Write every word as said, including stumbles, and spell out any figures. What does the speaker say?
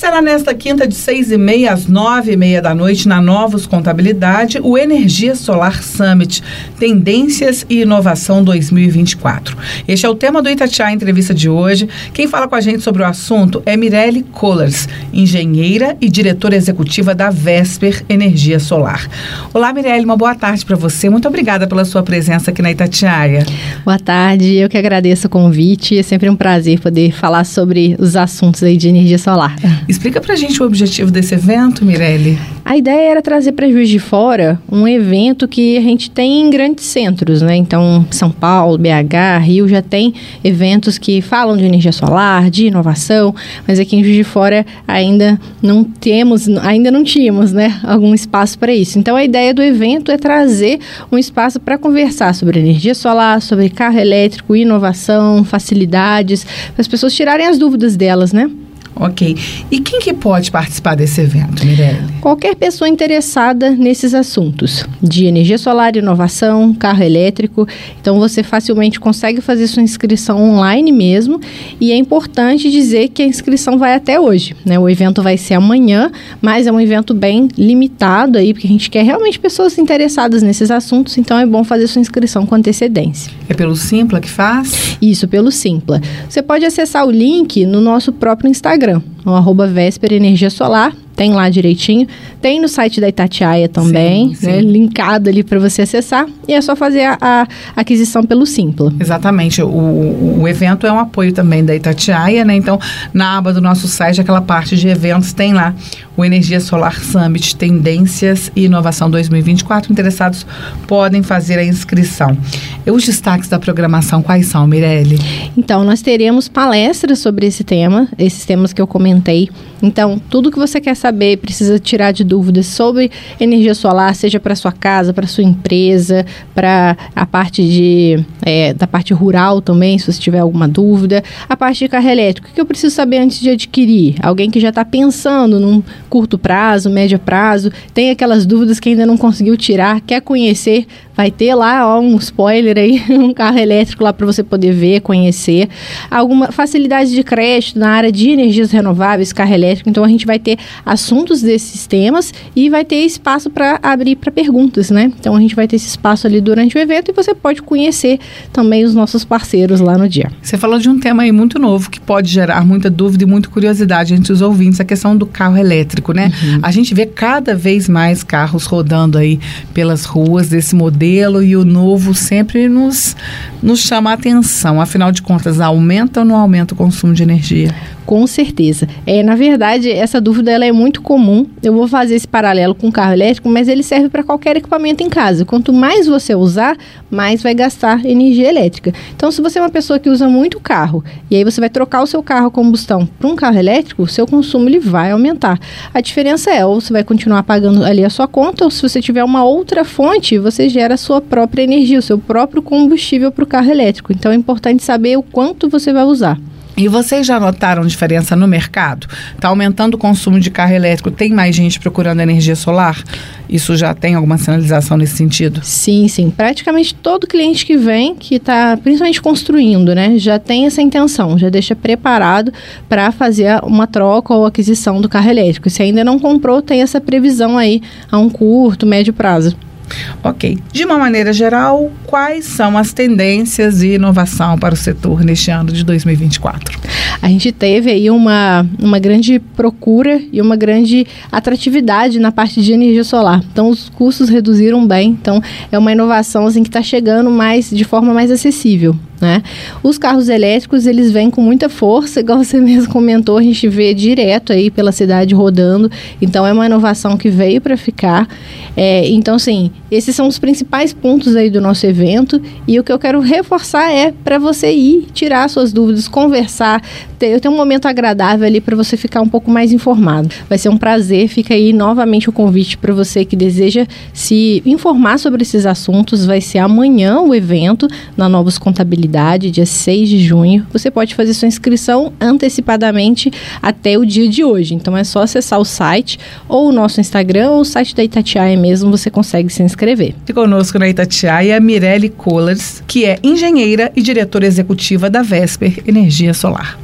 Será nesta quinta de seis e meia às nove e meia da noite na Novos Contabilidade o Energia Solar Summit, Tendências e Inovação dois mil e vinte e quatro. Este é o tema do Itatiaia Entrevista de hoje. Quem fala com a gente sobre o assunto é Mirelle Kohlers, engenheira e diretora executiva da Vesper Energia Solar. Olá, Mirelle, uma boa tarde para você. Muito obrigada pela sua presença aqui na Itatiaia. Boa tarde, eu que agradeço o convite. É sempre um prazer poder falar sobre os assuntos aí de energia solar. Explica pra gente o objetivo desse evento, Mirelle. A ideia era trazer para Juiz de Fora um evento que a gente tem em grandes centros, né? Então, São Paulo, B H, Rio já tem eventos que falam de energia solar, de inovação, mas aqui em Juiz de Fora ainda não temos, ainda não tínhamos, né, algum espaço para isso. Então, a ideia do evento é trazer um espaço para conversar sobre energia solar, sobre carro elétrico, inovação, facilidades, para as pessoas tirarem as dúvidas delas, né? Ok. E quem que pode participar desse evento, Mirelle? Qualquer pessoa interessada nesses assuntos de energia solar, inovação, carro elétrico. Então, você facilmente consegue fazer sua inscrição online mesmo. E é importante dizer que a inscrição vai até hoje, né? O evento vai ser amanhã, mas é um evento bem limitado aí, porque a gente quer realmente pessoas interessadas nesses assuntos. Então, é bom fazer sua inscrição com antecedência. É pelo Simpla que faz? Isso, pelo Simpla. Você pode acessar o link no nosso próprio Instagram. O arroba Vesper Energia Solar, tem lá direitinho, tem no site da Itatiaia também, sim, né, sim. Linkado ali para você acessar, e é só fazer a, a aquisição pelo Simpla. Exatamente, o, o, o evento é um apoio também da Itatiaia, né, então na aba do nosso site, aquela parte de eventos, tem lá o Energia Solar Summit, Tendências e Inovação dois mil e vinte e quatro, interessados podem fazer a inscrição. E os destaques da programação, quais são, Mirelle? Então, nós teremos palestras sobre esse tema, esses temas que eu comentei. Então, tudo que você quer saber, precisa tirar de dúvidas sobre energia solar, seja para sua casa, para sua empresa, para a parte de, é, da parte rural também, se você tiver alguma dúvida. A parte de carro elétrico, o que eu preciso saber antes de adquirir? Alguém que já está pensando num curto prazo, médio prazo, tem aquelas dúvidas que ainda não conseguiu tirar, quer conhecer, vai ter lá, ó, um spoiler aí, um carro elétrico lá para você poder ver, conhecer. Alguma facilidade de crédito na área de energias renováveis, carro elétrico. Então, a gente vai ter assuntos desses temas e vai ter espaço para abrir para perguntas, né? Então, a gente vai ter esse espaço ali durante o evento e você pode conhecer também os nossos parceiros lá no dia. Você falou de um tema aí muito novo que pode gerar muita dúvida e muita curiosidade entre os ouvintes, a questão do carro elétrico, né? Uhum. A gente vê cada vez mais carros rodando aí pelas ruas desse modelo, e o novo sempre nos, nos chama a atenção. Afinal de contas, aumenta ou não aumenta o consumo de energia? Com certeza. É, na verdade, essa dúvida ela é muito comum. Eu vou fazer esse paralelo com o carro elétrico, mas ele serve para qualquer equipamento em casa. Quanto mais você usar, mais vai gastar energia elétrica. Então, se você é uma pessoa que usa muito carro, e aí você vai trocar o seu carro a combustão para um carro elétrico, o seu consumo ele vai aumentar. A diferença é, ou você vai continuar pagando ali a sua conta, ou se você tiver uma outra fonte, você gera a sua própria energia, o seu próprio combustível para o carro elétrico. Então, é importante saber o quanto você vai usar. E vocês já notaram diferença no mercado? Está aumentando o consumo de carro elétrico? Tem mais gente procurando energia solar? Isso já tem alguma sinalização nesse sentido? Sim, sim. Praticamente todo cliente que vem, que está principalmente construindo, né, já tem essa intenção, já deixa preparado para fazer uma troca ou aquisição do carro elétrico. Se ainda não comprou, tem essa previsão aí a um curto, médio prazo. Ok. De uma maneira geral, quais são as tendências de inovação para o setor neste ano de dois mil e vinte e quatro? A gente teve aí uma, uma grande procura e uma grande atratividade na parte de energia solar. Então, os custos reduziram bem. Então, é uma inovação assim, que está chegando mais, de forma mais acessível, né? Os carros elétricos, eles vêm com muita força, igual você mesmo comentou, a gente vê direto aí pela cidade rodando. Então, é uma inovação que veio para ficar. É, então, assim, esses são os principais pontos aí do nosso evento, e o que eu quero reforçar é para você ir, tirar suas dúvidas, conversar, ter, ter um momento agradável ali para você ficar um pouco mais informado. Vai ser um prazer, fica aí novamente o convite para você que deseja se informar sobre esses assuntos. Vai ser amanhã o evento na Novos Contabilidade, dia seis de junho. Você pode fazer sua inscrição antecipadamente até o dia de hoje. Então é só acessar o site ou o nosso Instagram ou o site da Itatiaia mesmo, você consegue se inscrever. E conosco na Itatiaia, Mirelle Kohlers, que é engenheira e diretora executiva da Vesper Energia Solar.